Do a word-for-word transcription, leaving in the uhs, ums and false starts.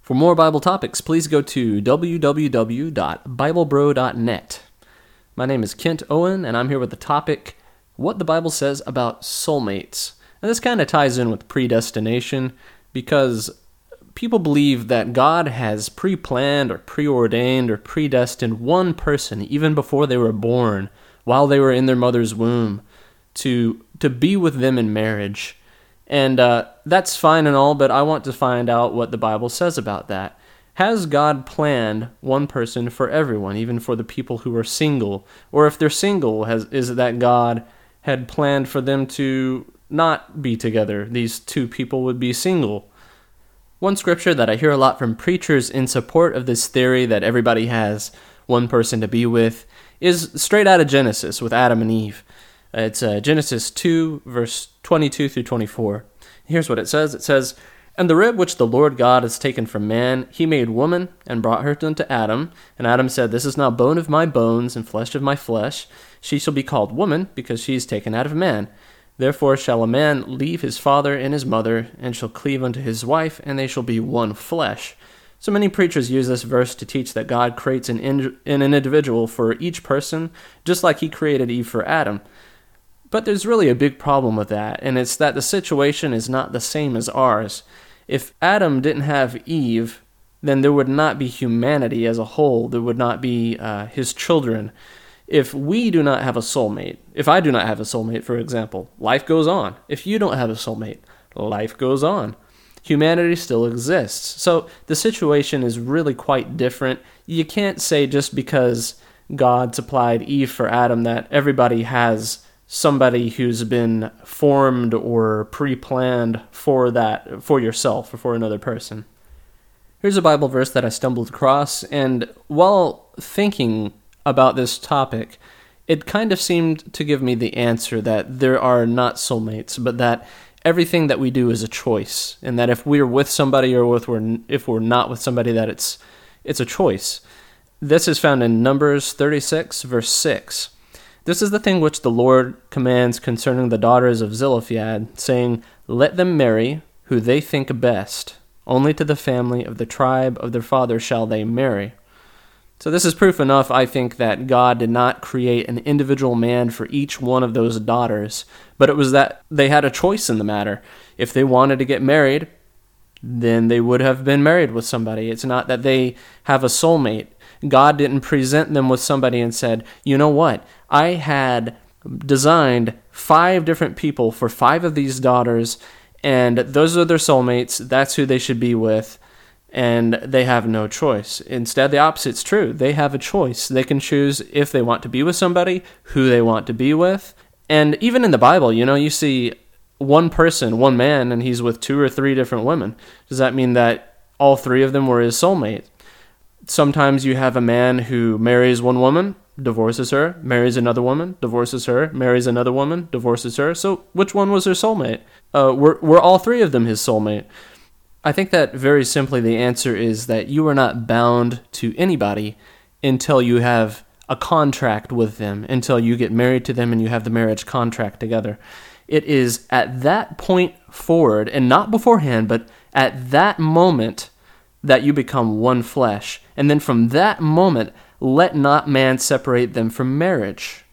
For more Bible topics, please go to w w w dot bible bro dot net. My name is Kent Owen, and I'm here with the topic, What the Bible Says About Soulmates. And this kind of ties in with predestination, because people believe that God has pre-planned or preordained or predestined one person, even before they were born, while they were in their mother's womb, to to be with them in marriage. And uh, that's fine and all, but I want to find out what the Bible says about that. Has God planned one person for everyone, even for the people who are single? Or if they're single, has is it that God had planned for them to not be together? These two people would be single. One scripture that I hear a lot from preachers in support of this theory that everybody has one person to be with is straight out of Genesis with Adam and Eve. It's uh, Genesis two, verse twenty-two through twenty-four. Here's what it says. It says, "And the rib which the Lord God has taken from man, he made woman, and brought her unto Adam. And Adam said, This is now bone of my bones, and flesh of my flesh. She shall be called woman, because she is taken out of man. Therefore shall a man leave his father and his mother, and shall cleave unto his wife, and they shall be one flesh." So many preachers use this verse to teach that God creates an, in, an individual for each person, just like he created Eve for Adam. But there's really a big problem with that, and it's that the situation is not the same as ours. If Adam didn't have Eve, then there would not be humanity as a whole. There would not be uh, his children. If we do not have a soulmate, if I do not have a soulmate, for example, life goes on. If you don't have a soulmate, life goes on. Humanity still exists. So the situation is really quite different. You can't say just because God supplied Eve for Adam that everybody has somebody who's been formed or pre-planned for that, for yourself or for another person. Here's a Bible verse that I stumbled across, and while thinking about this topic, it kind of seemed to give me the answer that there are not soulmates, but that everything that we do is a choice, and that if we're with somebody or if we're, if we're not with somebody, that it's it's a choice. This is found in Numbers thirty-six, verse six. "This is the thing which the Lord commands concerning the daughters of Zelophehad, saying, Let them marry who they think best. Only to the family of the tribe of their father shall they marry." So this is proof enough, I think, that God did not create an individual man for each one of those daughters, but it was that they had a choice in the matter. If they wanted to get married, then they would have been married with somebody. It's not that they have a soulmate. God didn't present them with somebody and said, you know what, I had designed five different people for five of these daughters, and those are their soulmates, that's who they should be with, and they have no choice. Instead, the opposite's true. They have a choice. They can choose if they want to be with somebody, who they want to be with. And even in the Bible, you know, you see one person, one man, and he's with two or three different women. Does that mean that all three of them were his soulmate? Sometimes you have a man who marries one woman, divorces her, marries another woman, divorces her, marries another woman, divorces her. So which one was her soulmate? Uh, were, were all three of them his soulmate? I think that very simply the answer is that you are not bound to anybody until you have a contract with them, until you get married to them and you have the marriage contract together. It is at that point forward, and not beforehand, but at that moment that you become one flesh. And then from that moment, let not man separate them from marriage.